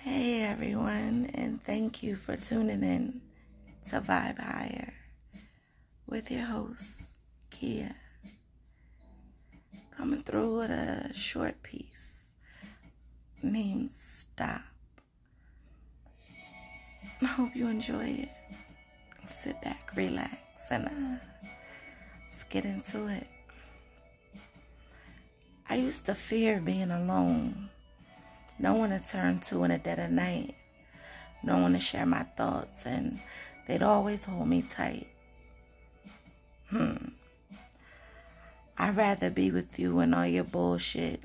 Hey everyone, and thank you for tuning in to Vibe Higher with your host, Kia. Coming through with a short piece named Stop. I hope you enjoy it. Sit back, relax, and let's get into it. I used to fear being alone. No one to turn to in the dead of night. No one to share my thoughts, and they'd always hold me tight. I'd rather be with you and all your bullshit.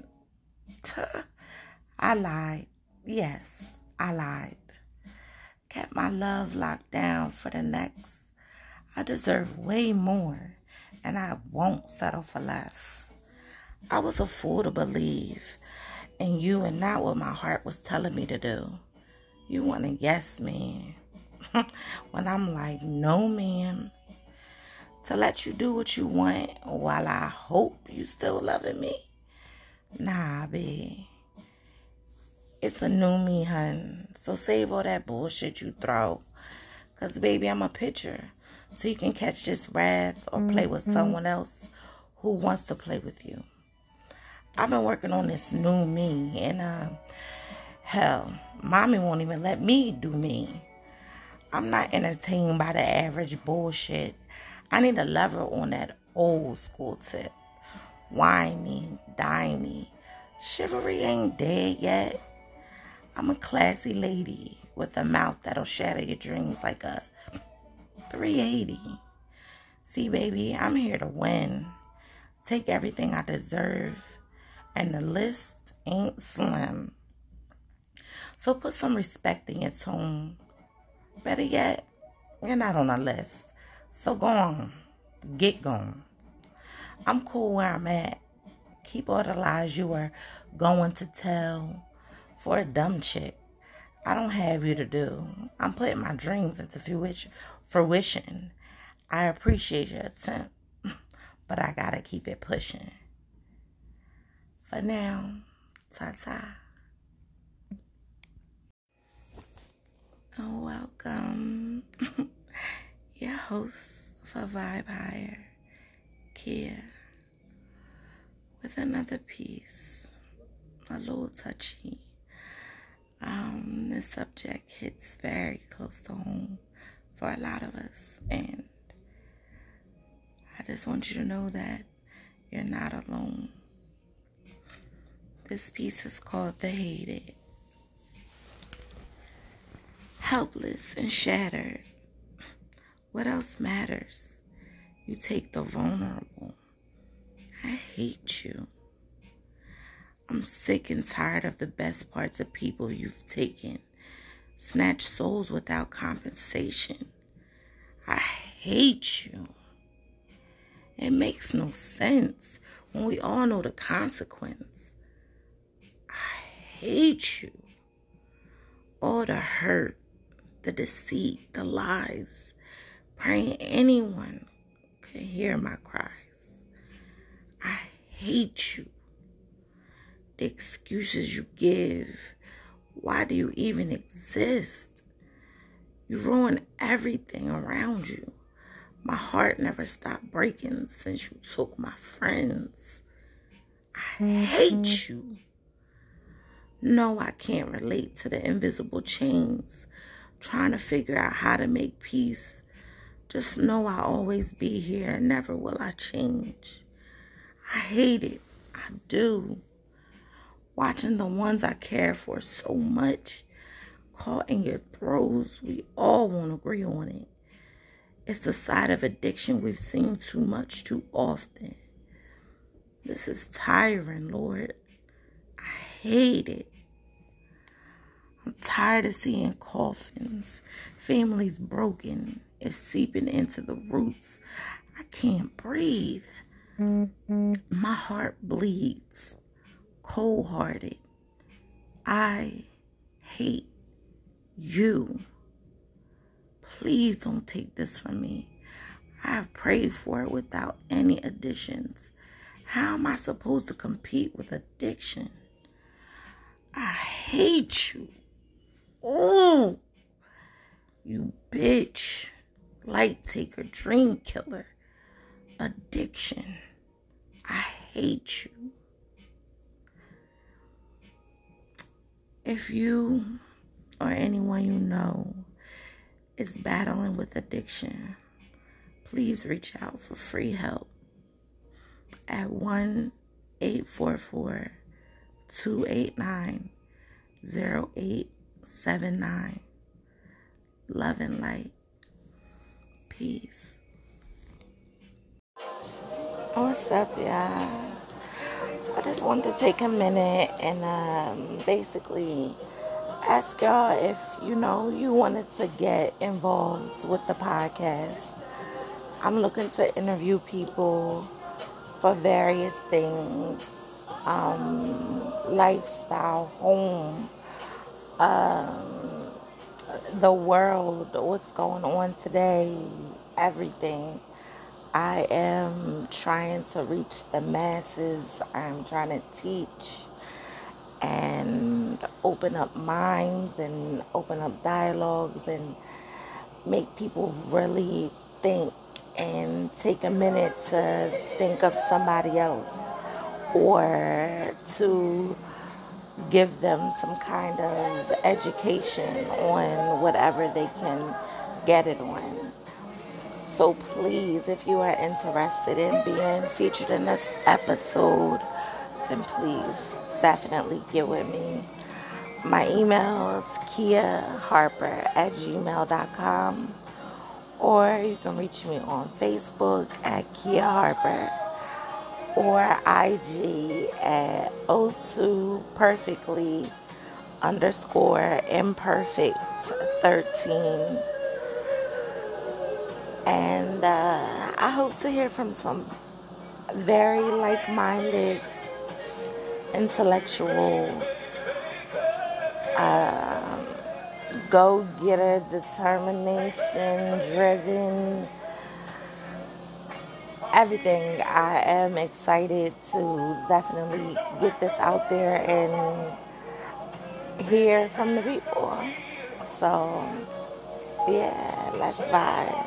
I lied. Yes, I lied. Kept my love locked down for the next. I deserve way more, and I won't settle for less. I was a fool to believe in you and not what my heart was telling me to do. You want a yes man when I'm like, no ma'am. To let you do what you want while I hope you still loving me? Nah, babe. It's a new me, hun. So save all that bullshit you throw. Cause baby, I'm a pitcher. So you can catch this wrath or play with someone else who wants to play with you. I've been working on this new me. And hell, mommy won't even let me do me. I'm not entertained by the average bullshit. I need a lover on that old school tip. Wine me, dine me. Chivalry ain't dead yet. I'm a classy lady with a mouth that'll shatter your dreams like a 380. See, baby, I'm here to win. Take everything I deserve. And the list ain't slim. So put some respect in your tone. Better yet, you're not on a list. So go on. Get going. I'm cool where I'm at. Keep all the lies you were going to tell for a dumb chick. I don't have you to do. I'm putting my dreams into fruition. I appreciate your attempt, but I gotta keep it pushing. For now, ta-ta. Welcome. Your host for Vibe Higher, Kia, with another piece, a little touchy. This subject hits very close to home for a lot of us, and I just want you to know that you're not alone. This piece is called The Hated. Helpless and shattered. What else matters? You take the vulnerable. I hate you. I'm sick and tired of the best parts of people you've taken. Snatch souls without compensation. I hate you. It makes no sense when we all know the consequence. I hate you. All the hurt, the deceit, the lies. Praying anyone could hear my cries. I hate you. The excuses you give. Why do you even exist? You ruin everything around you. My heart never stopped breaking since you took my friends. I hate you. No, I can't relate to the invisible chains. Trying to figure out how to make peace. Just know I'll always be here and never will I change. I hate it. I do. Watching the ones I care for so much caught in your throes, we all won't agree on it. It's the side of addiction we've seen too much, too often. This is tiring, Lord. I hate it. I'm tired of seeing coffins, families broken. It's seeping into the roots. I can't breathe. My heart bleeds. Cold-hearted. I hate you. Please don't take this from me. I have prayed for it without any additions. How am I supposed to compete with addiction? I hate you. Ooh, you bitch. Light taker, dream killer, addiction. I hate you. If you or anyone you know is battling with addiction, please reach out for free help at 1-844-289-0879. Love and light. Peace. What's up, y'all? I just wanted to take a minute and basically ask y'all if, you wanted to get involved with the podcast. I'm looking to interview people for various things, lifestyle, home, the world, what's going on today, everything. I am trying to reach the masses. I'm trying to teach and open up minds and open up dialogues and make people really think and take a minute to think of somebody else or to give them some kind of education on whatever they can get it on. So please, if you are interested in being featured in this episode, then please definitely get with me. My email is kiaharper@gmail.com, or you can reach me on Facebook at Kia Harper or IG at O2perfectly_imperfect13. And I hope to hear from some very like-minded, intellectual, go-getter, determination, driven, everything. I am excited to definitely get this out there and hear from the people. So, yeah, let's vibe.